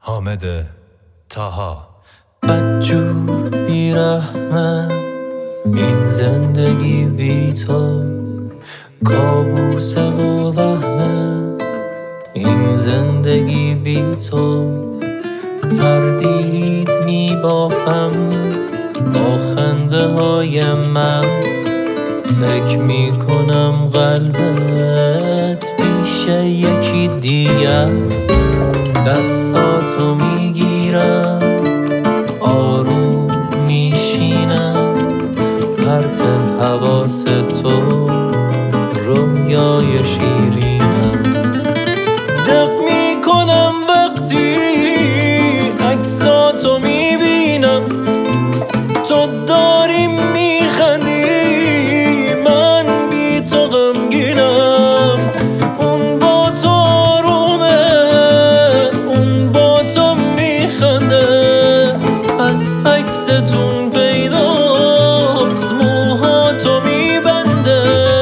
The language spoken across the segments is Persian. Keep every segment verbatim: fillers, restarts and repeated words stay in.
حامد طاها. بدجور بیرحمم این زندگی بی تو، کابوس و وهمه این زندگی بی تو. تردید می بافم با خنده های مست، فکر می کنم قلبت پیش یکی دیگه است. دستاتو می گیرم آروم می شینم، پرت حواس تو رویای شیرینم. دق می کنم وقتی عکساتو می بینم، تو داری می خندی من بی تو غمگینم. اون با تو آرومه اون با تو می خنده، از عکستون پیداست موهاتو می بنده.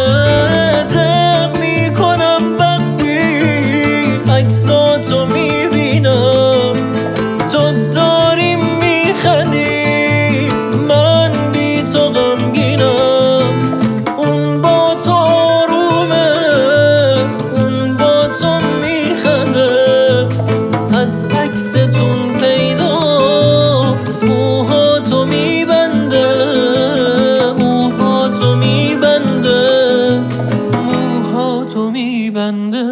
دق می کنم وقتی عکساتو می بینم، تو داری می خندی من بی تو غمگینم. اون با تو آرومه اون با تو می خنده، از عکستون پیداست موهاتو می بنده. موهاتو می بنده موهاتو می بنده.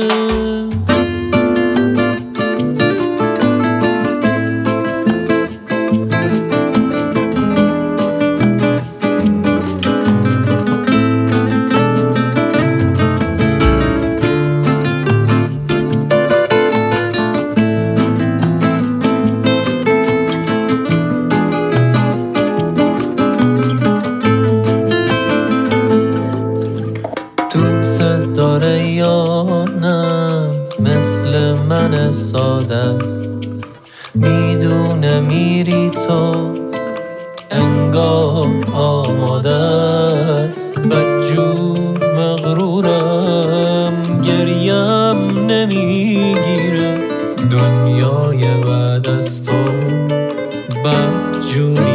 دوست داره یا نه مثل من ساده است، میدونه میری تو انگار آماده است. بدجور مغرورم گریم نمیگیره، دنیای بعد از تو بدجوری